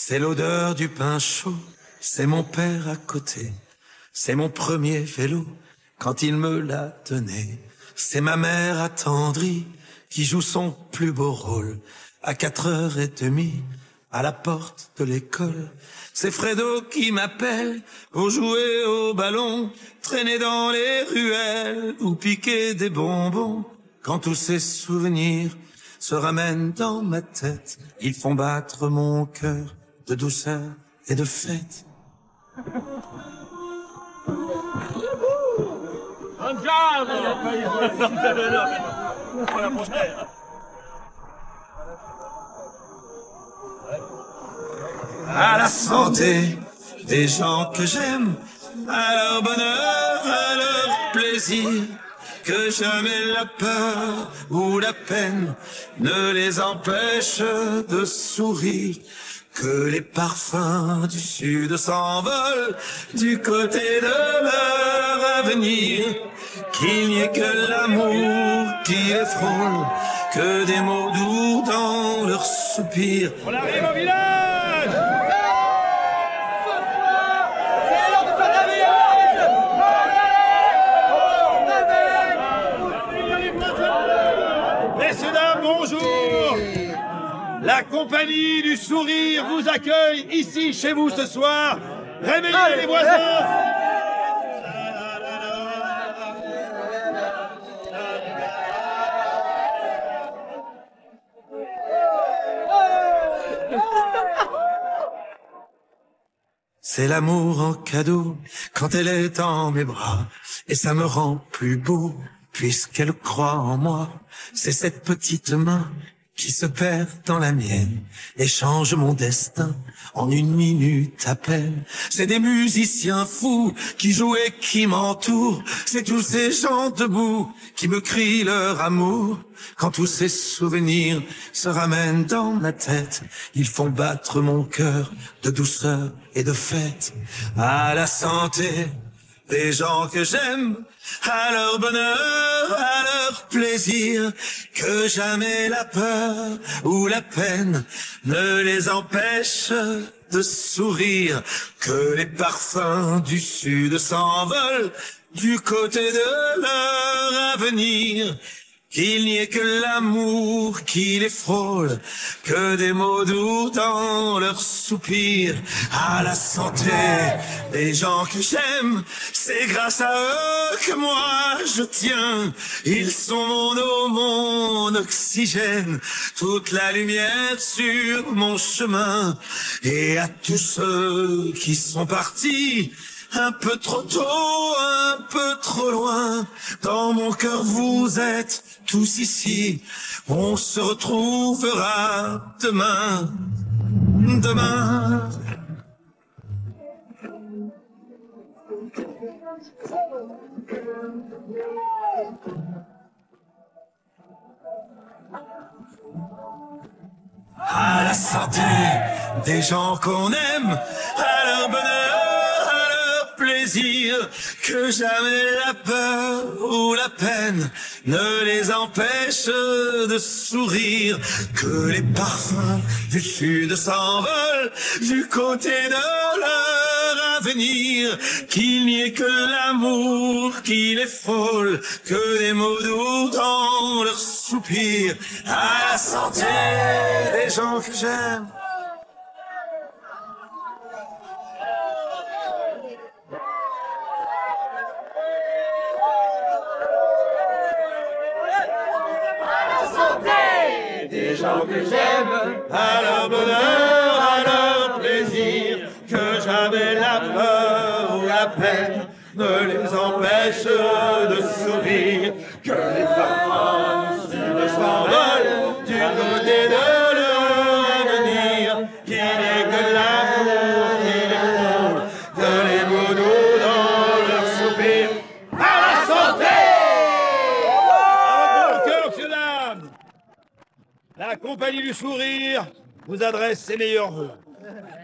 C'est l'odeur du pain chaud, c'est mon père à côté, c'est mon premier vélo quand il me l'a donné. C'est ma mère attendrie qui joue son plus beau rôle à 4h30 à la porte de l'école. C'est Fredo qui m'appelle pour jouer au ballon, traîner dans les ruelles ou piquer des bonbons. Quand tous ces souvenirs se ramènent dans ma tête, ils font battre mon cœur de douceur et de fête. À la santé des gens que j'aime, à leur bonheur, à leur plaisir, que jamais la peur ou la peine ne les empêche de sourire, que les parfums du sud s'envolent du côté de leur avenir, qu'il n'y ait que l'amour qui les frôle, que des mots doux dans leurs soupirs. On arrive au village! Messieurs, dames, bonjour! La compagnie du sourire vous accueille ici chez vous ce soir. Réveillez les voisins! C'est l'amour en cadeau quand elle est dans mes bras, et ça me rend plus beau puisqu'elle croit en moi. C'est cette petite main qui se perd dans la mienne et change mon destin en une minute à peine. C'est des musiciens fous qui jouent et qui m'entourent. C'est tous ces gens debout qui me crient leur amour. Quand tous ces souvenirs se ramènent dans ma tête, ils font battre mon cœur de douceur et de fête. À la santé des gens que j'aime, à leur bonheur, à leur plaisir, que jamais la peur ou la peine ne les empêche de sourire, que les parfums du sud s'envolent du côté de leur avenir, qu'il n'y ait que l'amour qui les frôle, que des mots doux dans leurs soupirs. À la santé des gens que j'aime, c'est grâce à eux que moi je tiens. Ils sont mon eau, mon oxygène, toute la lumière sur mon chemin. Et à tous ceux qui sont partis, un peu trop tôt, un peu trop loin, dans mon cœur vous êtes tous ici. On se retrouvera demain, demain. À la santé des gens qu'on aime, à leur bonheur, à leur plaisir, que jamais la peur ou la peine ne les empêche de sourire, que les parfums du sud s'envolent du côté de leur avenir, qu'il n'y ait que l'amour qui les frôle, que des mots doux dans leurs soupirs. À la santé des gens que j'aime. Des gens que j'aime, à leur bonheur, à leur plaisir, que jamais la peur ou la peine ne les empêche de sourire, que les parfums du sud s'envolent du côté de leur avenir, qu'il n'est que l'amour qui les frôle, que les mots doux dans leur soupir. À la santé! À votre cœur, messieurs, dames! La compagnie du sourire vous adresse ses meilleurs vœux.